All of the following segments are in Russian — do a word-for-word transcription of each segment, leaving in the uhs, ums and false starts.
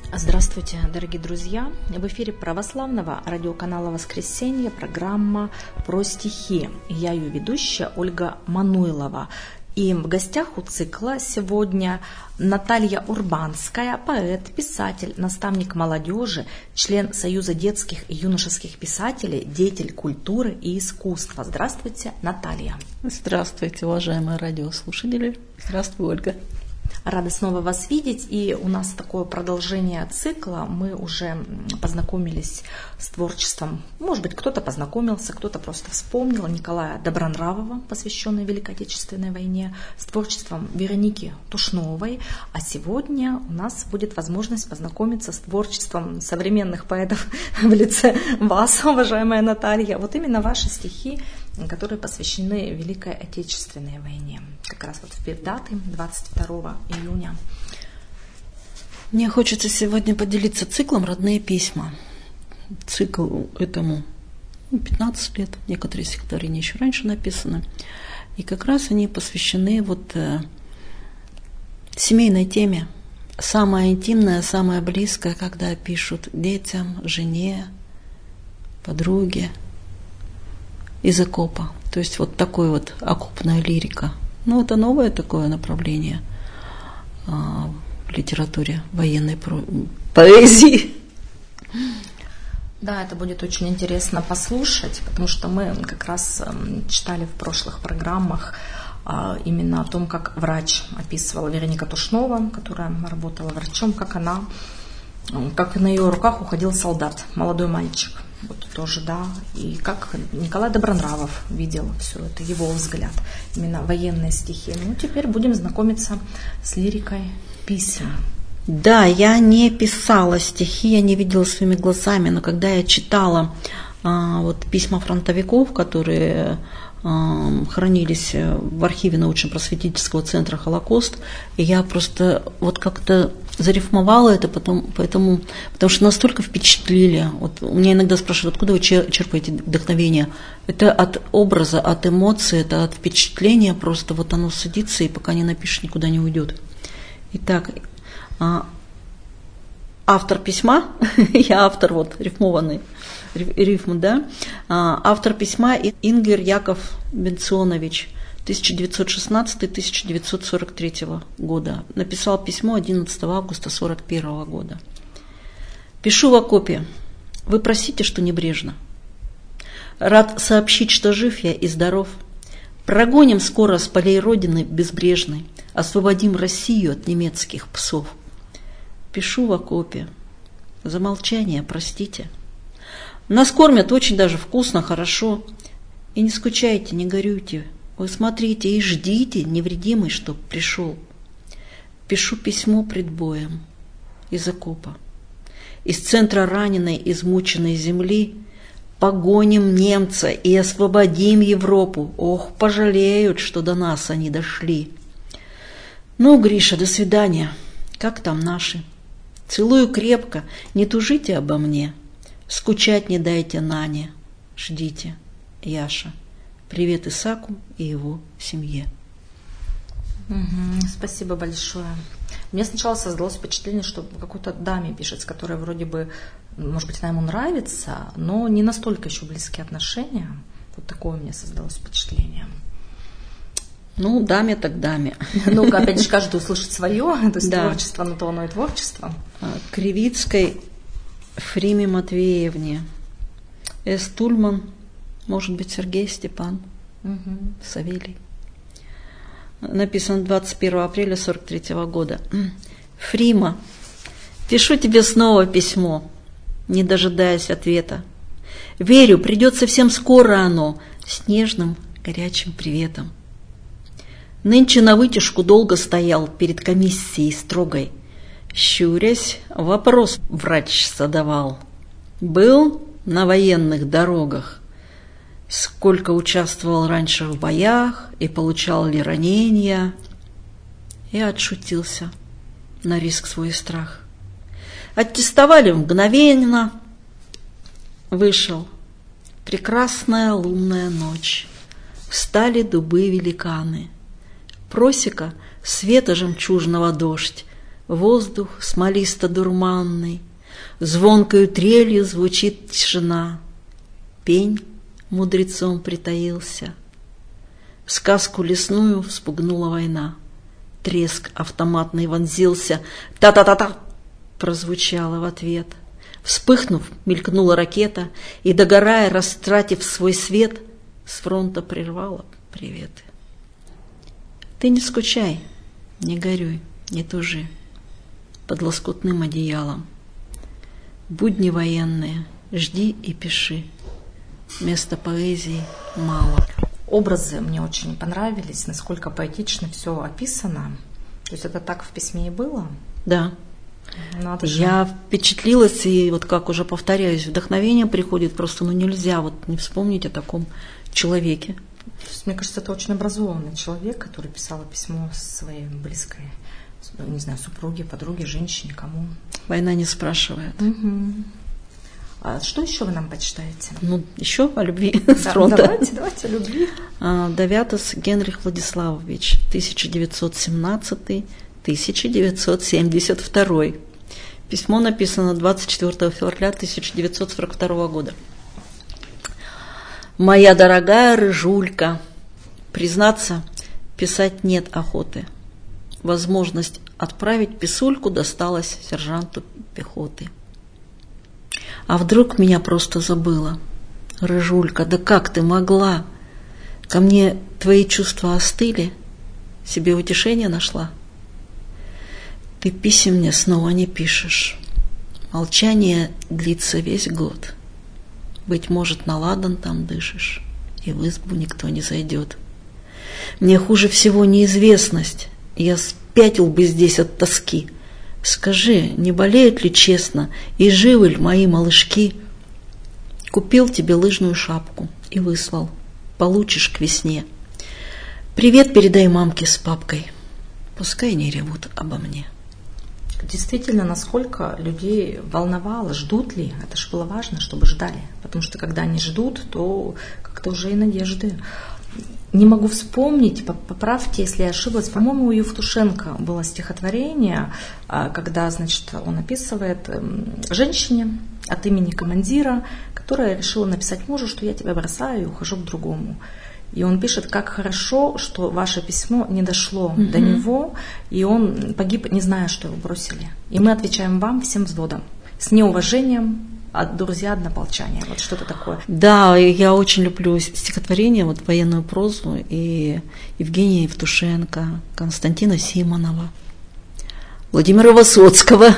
Здравствуйте, дорогие друзья! В эфире православного радиоканала «Воскресенье» программа «Про стихи». Я ее ведущая Ольга Мануйлова. И в гостях у цикла сегодня Наталья Урбанская, поэт, писатель, наставник молодежи, член Союза детских и юношеских писателей, деятель культуры и искусства. Здравствуйте, Наталья! Здравствуйте, уважаемые радиослушатели! Здравствуй, Ольга! Рада снова вас видеть, и у нас такое продолжение цикла. Мы уже познакомились с творчеством, может быть, кто-то познакомился, кто-то просто вспомнил Николая Добронравова, посвященный Великой Отечественной войне, с творчеством Вероники Тушновой. А сегодня у нас будет возможность познакомиться с творчеством современных поэтов в лице вас, уважаемая Наталья. Вот именно ваши стихи, которые посвящены Великой Отечественной войне. Как раз вот в передаты двадцать второго июня. Мне хочется сегодня поделиться циклом «Родные письма». Цикл этому пятнадцать лет, некоторые стихотворения еще раньше написаны. И как раз они посвящены вот э, семейной теме. Самое интимное, самое близкое, когда пишут детям, жене, подруге из окопа. То есть вот такой вот окопная лирика. Ну, это новое такое направление а, в литературе военной про... поэзии. Да, это будет очень интересно послушать, потому что мы как раз читали в прошлых программах а, именно о том, как врач описывала Вероника Тушнова, которая работала врачом, как она, как на ее руках уходил солдат, молодой мальчик. Вот тоже, да, и как Николай Добронравов видел все это, его взгляд, именно военные стихи. Ну, теперь будем знакомиться с лирикой писем. Да, я не писала стихи, я не видела своими глазами, но когда я читала а, вот письма фронтовиков, которые а, хранились в архиве научно-просветительского центра «Холокост», я просто вот как-то зарифмовала это, потом, поэтому, потому что настолько впечатлили. Вот у меня иногда спрашивают, откуда вы черпаете вдохновение? Это от образа, от эмоций, это от впечатления, просто вот оно садится и пока не напишешь, никуда не уйдет. Итак, автор письма, я автор вот рифмованный, рифм, да, автор письма Ингер Яков Бенционович, тысяча девятьсот шестнадцатого — тысяча девятьсот сорок третьего года. Написал письмо одиннадцатого августа сорок первого года. Пишу в окопе. Вы просите, что небрежно. Рад сообщить, что жив я и здоров. Прогоним скоро с полей Родины безбрежной. Освободим Россию от немецких псов. Пишу в окопе. За молчание простите. Нас кормят очень даже вкусно, хорошо. И не скучайте, не горюйте. Вы смотрите и ждите, невредимый, чтоб пришел. Пишу письмо пред боем из окопа. Из центра раненой, измученной земли погоним немца и освободим Европу. Ох, пожалеют, что до нас они дошли. Ну, Гриша, до свидания. Как там наши? Целую крепко, не тужите обо мне. Скучать не дайте Нане. Ждите, Яша. Привет Исаку и его семье. Угу, спасибо большое. Мне сначала создалось впечатление, что какой-то даме пишет, с которой вроде бы, может быть, она ему нравится, но не настолько еще близкие отношения. Вот такое у меня создалось впечатление. Ну, даме так даме. Ну, опять же, каждый услышит свое, то есть да. Творчество, на то оно и творчество. Кривицкой Фриме Матвеевне. С. Тульман. Может быть, Сергей Степан, угу. Савелий. Написан двадцать первого апреля сорок третьего года. Фрима, пишу тебе снова письмо, не дожидаясь ответа. Верю, придет совсем скоро оно, с нежным, горячим приветом. Нынче на вытяжку долго стоял перед комиссией строгой. Щурясь, вопрос врач задавал. Был на военных дорогах? Сколько участвовал раньше в боях и получал ли ранения? И отшутился на риск свой страх. Аттестовали мгновенно. Вышел. Прекрасная лунная ночь. Встали дубы великаны. Просека света жемчужного дождь. Воздух смолисто-дурманный, звонкою трелью звучит тишина. Пень мудрецом притаился. В сказку лесную вспугнула война. Треск автоматный вонзился. Та-та-та-та! Прозвучало в ответ. Вспыхнув, мелькнула ракета, и, догорая, растратив свой свет, с фронта прервала приветы. Ты не скучай, не горюй, не тужи под лоскутным одеялом. Будни военные, жди и пиши. Места поэзии мало. Образы мне очень понравились, насколько поэтично все описано. То есть это так в письме и было? Да. Надо же. Я впечатлилась, и вот как уже повторяюсь, вдохновение приходит просто, ну нельзя вот не вспомнить о таком человеке. То есть, мне кажется, это очень образованный человек, который писал письмо своей близкой, не знаю, супруге, подруге, женщине, кому. Война не спрашивает. Угу. А что еще вы нам почитаете? Ну, еще о любви Да, с фронта. Давайте, давайте о любви. Давятас Генрих Владиславович, тысяча девятьсот семнадцатый — тысяча девятьсот семьдесят второй. Письмо написано двадцать четвёртого февраля тысяча девятьсот сорок второго года. «Моя дорогая рыжулька, признаться, писать нет охоты. Возможность отправить писульку досталась сержанту пехоты. А вдруг меня просто забыла? Рыжулька, да как ты могла? Ко мне твои чувства остыли? Себе утешение нашла? Ты писем мне снова не пишешь. Молчание длится весь год. Быть может, на ладан там дышишь, и в избу никто не зайдет. Мне хуже всего неизвестность. Я спятил бы здесь от тоски. Скажи, не болеют ли честно, и живы ли мои малышки? Купил тебе лыжную шапку и выслал. Получишь к весне. Привет передай мамке с папкой. Пускай не ревут обо мне». Действительно, насколько людей волновало, ждут ли, это же было важно, чтобы ждали, потому что когда они ждут, то как-то уже и надежды. Не могу вспомнить, поправьте, если я ошиблась, по-моему, у Евтушенко было стихотворение, когда, значит, он описывает женщине от имени командира, которая решила написать мужу, что я тебя бросаю и ухожу к другому. И он пишет, как хорошо, что ваше письмо не дошло mm-hmm. до него, и он погиб, не зная, что его бросили. И мы отвечаем вам всем взводом с неуважением, от друзья однополчания. Вот что-то такое. Да, я очень люблю стихотворение, вот военную прозу, и Евгения Евтушенко, Константина Симонова, Владимира Высоцкого,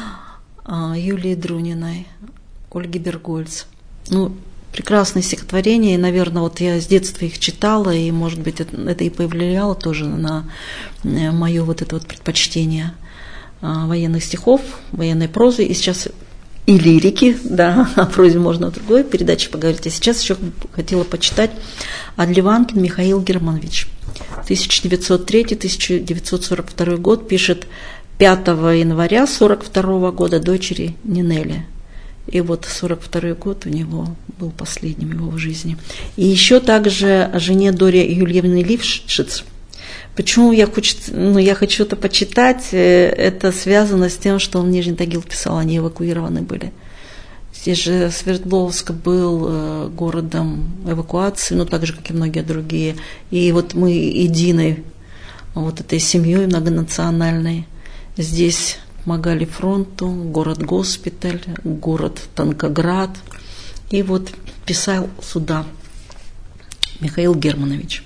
Юлии Друниной, Ольги Бергольц. Ну, прекрасные стихотворения, и, наверное, вот я с детства их читала, и, может быть, это, это и повлияло тоже на мое вот это вот предпочтение военных стихов, военной прозы, и сейчас и лирики, да, о прозе можно в другой передаче поговорить, а сейчас еще хотела почитать Адливанкин Михаил Германович, тысяча девятьсот третий — тысяча девятьсот сорок второй год, пишет пятого января сорок второго года дочери Нинелли. И вот сорок второй год у него был последним его в жизни. И еще также о жене Доре Юльевны Лившиц. Почему я хочу, ну, я хочу это почитать? Это связано с тем, что он в Нижний Тагил писал, они эвакуированы были. Здесь же Свердловск был городом эвакуации, ну, так же, как и многие другие. И вот мы единой вот этой семьей многонациональной здесь помогали фронту, город-госпиталь, город Танкоград. И вот писал сюда Михаил Германович.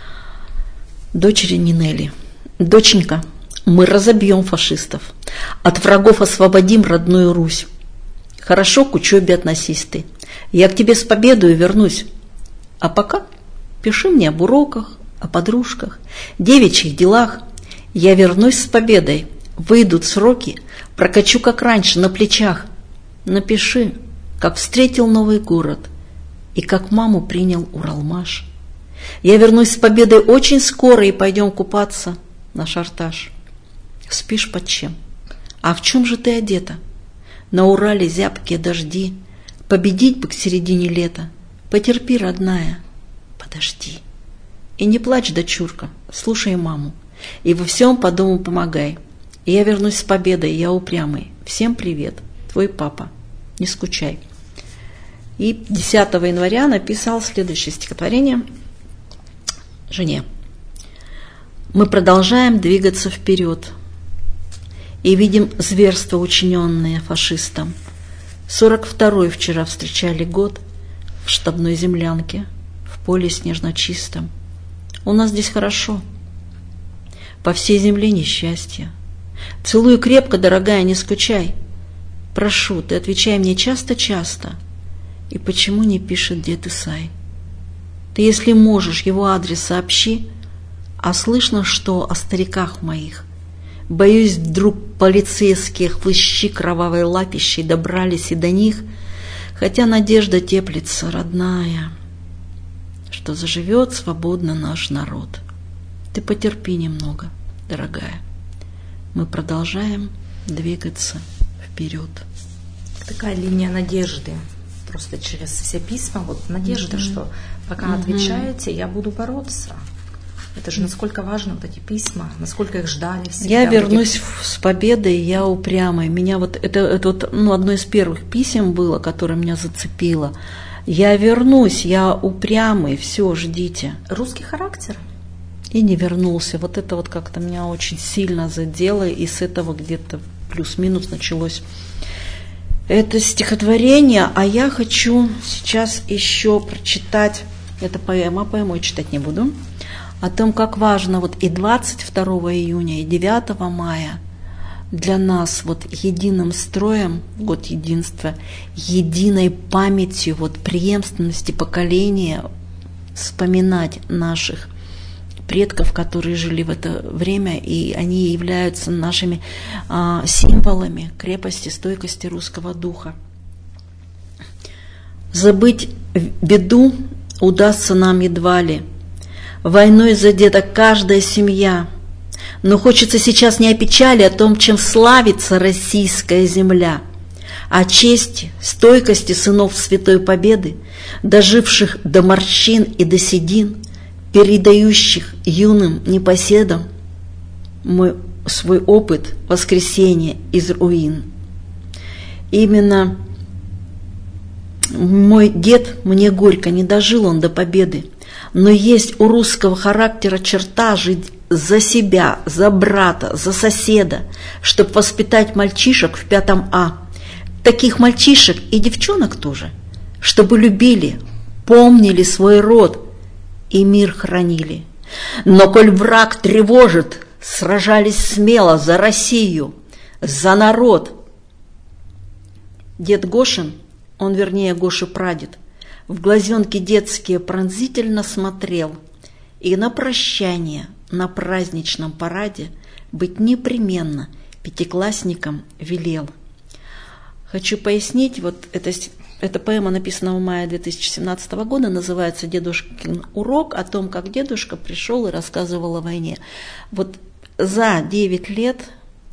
Дочери Нинелли. Доченька, мы разобьем фашистов, от врагов освободим родную Русь. Хорошо к учебе относись ты. Я к тебе с победой вернусь. А пока пиши мне об уроках, о подружках, девичьих делах. Я вернусь с победой. Выйдут сроки, прокачу, как раньше, на плечах. Напиши, как встретил новый город и как маму принял Уралмаш. Я вернусь с победой очень скоро, и пойдем купаться на Шарташ. Спишь под чем? А в чем же ты одета? На Урале зябкие дожди. Победить бы к середине лета. Потерпи, родная, подожди. И не плачь, дочурка, слушай маму. И во всем по дому помогай. И я вернусь с победой, я упрямый. Всем привет, твой папа, не скучай. И десятого января написал следующее стихотворение жене. Мы продолжаем двигаться вперед и видим зверства, учиненные фашистам. Сорок второй вчера встречали год в штабной землянке, в поле снежно-чистом. У нас здесь хорошо, по всей земле несчастье. Целую крепко, дорогая, не скучай. Прошу, ты отвечай мне часто-часто. И почему не пишет дед Исай? Ты, если можешь, его адрес сообщи, а слышно, что о стариках моих. Боюсь, вдруг полицейские хлыщи кровавой лапищей добрались и до них, хотя надежда теплится, родная, что заживет свободно наш народ. Ты потерпи немного, дорогая. Мы продолжаем двигаться вперед. Такая линия надежды. Просто через все письма, вот надежда, mm-hmm. что пока mm-hmm. отвечаете, я буду бороться. Это же насколько важно, вот эти письма, насколько их ждали всегда. Я вернусь этих... с победой, я упрямый. Меня вот это, это вот, ну, одно из первых писем было, которое меня зацепило. Я вернусь, я упрямый, все, ждите. Русский характер. И не вернулся. Вот это вот как-то меня очень сильно задело, и с этого где-то плюс-минус началось это стихотворение. А я хочу сейчас еще прочитать, это поэма, поэму я читать не буду, о том, как важно вот и двадцать второго июня, и девятого мая для нас вот единым строем, год единства, единой памятью, вот преемственности поколения вспоминать наших предков, которые жили в это время, и они являются нашими а, символами крепости, стойкости русского духа. Забыть беду удастся нам едва ли. Войной задета каждая семья, но хочется сейчас не о печали, а о том, чем славится российская земля, о чести, стойкости сынов Святой Победы, доживших до морщин и до седин, передающих юным непоседам мой, свой опыт воскресения из руин. Именно мой дед, мне горько, не дожил он до победы, но есть у русского характера черта жить за себя, за брата, за соседа, чтобы воспитать мальчишек в пятом А, таких мальчишек и девчонок тоже, чтобы любили, помнили свой род и мир хранили. Но коль враг тревожит, сражались смело за Россию, за народ. Дед Гошин, он вернее Гоша прадед, в глазенки детские пронзительно смотрел и на прощание на праздничном параде быть непременно пятиклассникам велел. Хочу пояснить, вот это Эта поэма написана в мае две тысячи семнадцатого года, называется «Дедушкин урок», о том, как дедушка пришел и рассказывал о войне. Вот за девять лет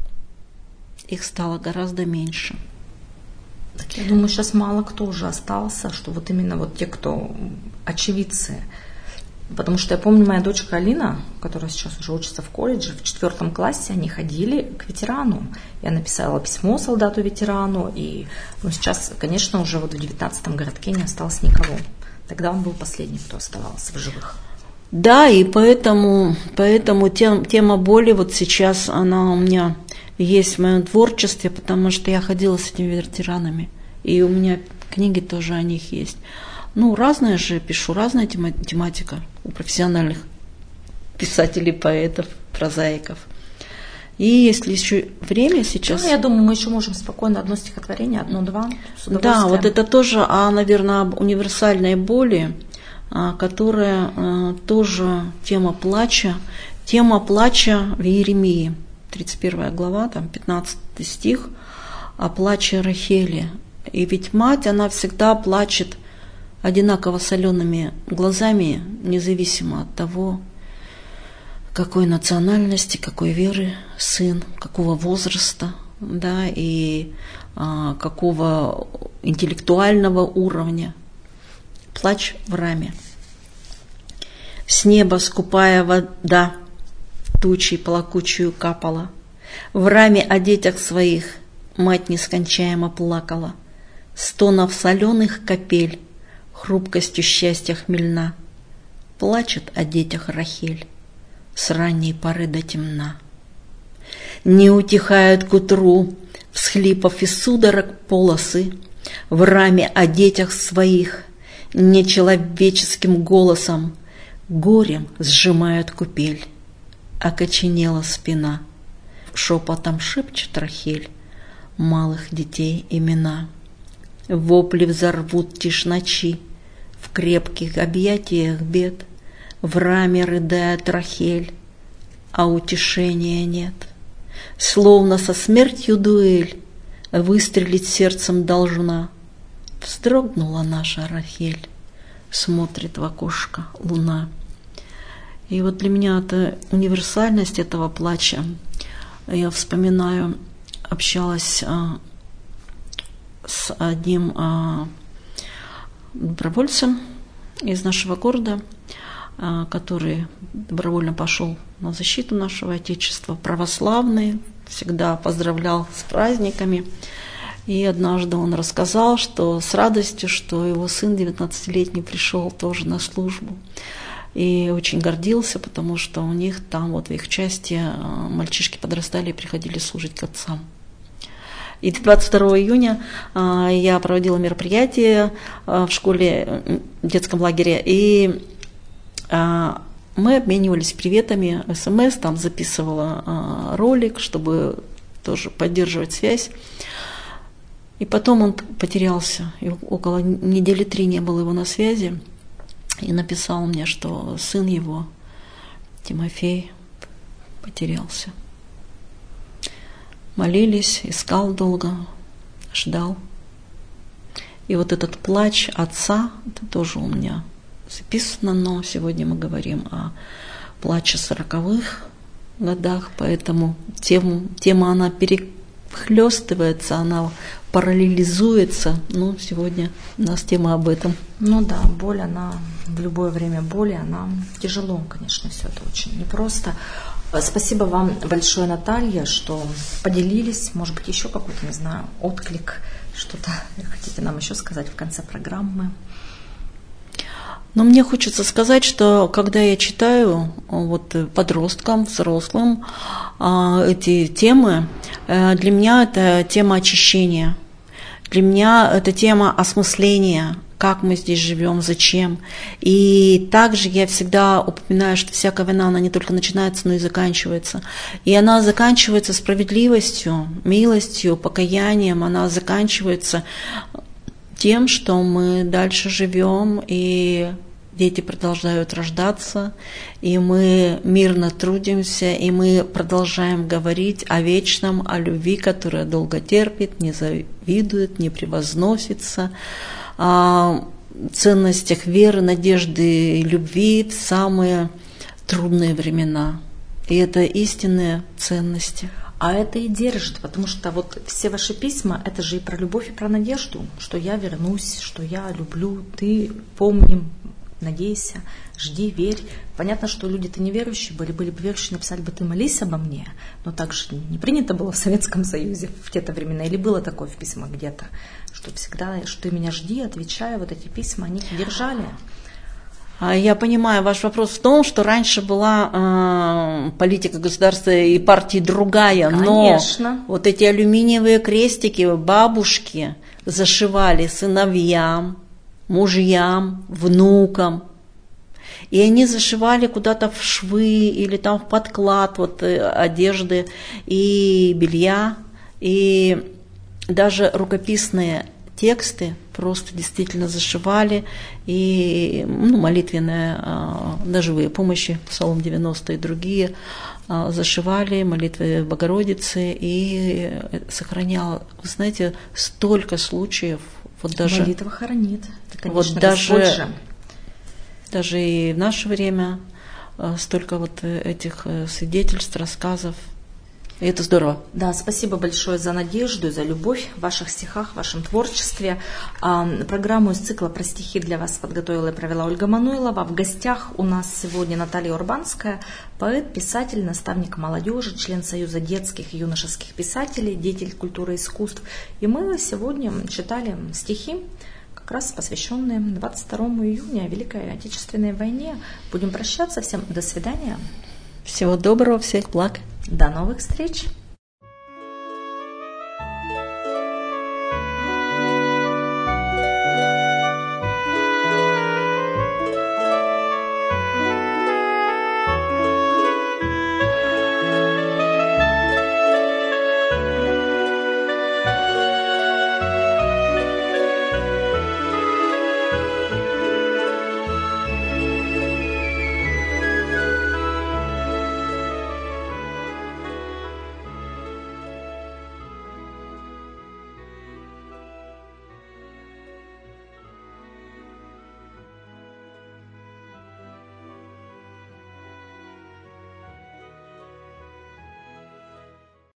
их стало гораздо меньше. Так я думаю, сейчас мало кто уже остался, что вот именно вот те, кто очевидцы. Потому что я помню, моя дочка Алина, которая сейчас уже учится в колледже, в четвертом классе они ходили к ветерану. Я написала письмо солдату-ветерану, и ну, сейчас, конечно, уже вот в девятнадцатом городке не осталось никого. Тогда он был последний, кто оставался в живых. Да, и поэтому, поэтому тем, тема боли вот сейчас, она у меня есть в моем творчестве, потому что я ходила с этими ветеранами, и у меня книги тоже о них есть. Ну, разное же пишу, разная тематика у профессиональных писателей, поэтов, прозаиков. И если еще время сейчас... Ну, я думаю, мы еще можем спокойно одно стихотворение, одно-два. Да, вот это тоже, а, наверное, об универсальной боли, которая тоже тема плача. Тема плача в Иеремии, тридцать первая глава, там пятнадцатый стих, о плаче Рахели. И ведь мать, она всегда плачет одинаково солеными глазами, независимо от того, какой национальности, какой веры сын, какого возраста, да, и а, какого интеллектуального уровня. Плач в раме. С неба скупая вода тучей плакучую капала, В раме о детях своих мать нескончаемо плакала, стонов соленых капель, хрупкостью счастья хмельна. Плачет о детях Рахель с ранней поры до темна. Не утихают к утру всхлипов и судорог полосы, в раме о детях своих нечеловеческим голосом горем сжимают купель. Окоченела спина, шепотом шепчет Рахель малых детей имена. Вопли взорвут тишь ночи, в крепких объятиях бед, в раме рыдает Рахель, а утешения нет. Словно со смертью дуэль выстрелить сердцем должна. Вздрогнула наша Рахель, смотрит в окошко луна. И вот для меня это универсальность этого плача. Я вспоминаю, общалась а, с одним а, добровольцем из нашего города, а, который добровольно пошел на защиту нашего Отечества, православный, всегда поздравлял с праздниками. И однажды он рассказал, что с радостью, что его сын девятнадцатилетний пришел тоже на службу. И очень гордился, потому что у них там, вот в их части, мальчишки подрастали и приходили служить к отцам. И двадцать второго июня я проводила мероприятие в школе, в детском лагере, и мы обменивались приветами, смс, там записывала ролик, чтобы тоже поддерживать связь. И потом он потерялся, и около недели три не было его на связи. И написал мне, что сын его, Тимофей, потерялся. Молились, искал долго, ждал. И вот этот плач отца, это тоже у меня записано, но сегодня мы говорим о плаче сороковых годах, поэтому тему, тема она перехлестывается, она параллелизуется. Ну, сегодня у нас тема об этом. Ну да, боль, она в любое время боли, она тяжело, конечно, все это очень непросто. Спасибо вам большое, Наталья, что поделились. Может быть, еще какой-то, не знаю, отклик, что-то хотите нам еще сказать в конце программы? Но мне хочется сказать, что когда я читаю вот подросткам, взрослым эти темы, для меня это тема очищения, для меня это тема осмысления, как мы здесь живем, зачем. И также я всегда упоминаю, что всякая война, она не только начинается, но и заканчивается. И она заканчивается справедливостью, милостью, покаянием, она заканчивается тем, что мы дальше живем, и дети продолжают рождаться, и мы мирно трудимся, и мы продолжаем говорить о вечном, о любви, которая долго терпит, не завидует, не превозносится, о ценностях веры, надежды и любви в самые трудные времена. И это истинные ценности. А это и держит, потому что вот все ваши письма, это же и про любовь, и про надежду, что я вернусь, что я люблю, ты помни, надейся, жди, верь. Понятно, что люди-то неверующие были, были бы верующие, написали бы, ты молись обо мне, но так же не принято было в Советском Союзе в те-то времена, или было такое в письмах где-то, что всегда, что ты меня жди, отвечай, вот эти письма, они держали. Я понимаю, ваш вопрос в том, что раньше была э, политика государства и партии другая, Конечно. Но вот эти алюминиевые крестики бабушки зашивали сыновьям, мужьям, внукам. И они зашивали куда-то в швы или там в подклад вот, одежды и белья, и даже рукописные тексты просто действительно зашивали, и ну, молитвенные, ножевые помощи, Псалом девяносто и другие, зашивали молитвы Богородицы, и сохранял, вы знаете, столько случаев. Вот даже, молитва хранит. Это, конечно, вот даже, даже и в наше время столько вот этих свидетельств, рассказов. И это здорово. Да, спасибо большое за надежду, за любовь в ваших стихах, в вашем творчестве. Программу из цикла «Про стихи» для вас подготовила и провела Ольга Мануйлова. В гостях у нас сегодня Наталья Урбанская, поэт, писатель, наставник молодежи, член Союза детских и юношеских писателей, деятель культуры и искусств. И мы сегодня читали стихи, как раз посвященные двадцать второму июня, Великой Отечественной войне. Будем прощаться. Всем до свидания. Всего доброго, всех благ. До новых встреч!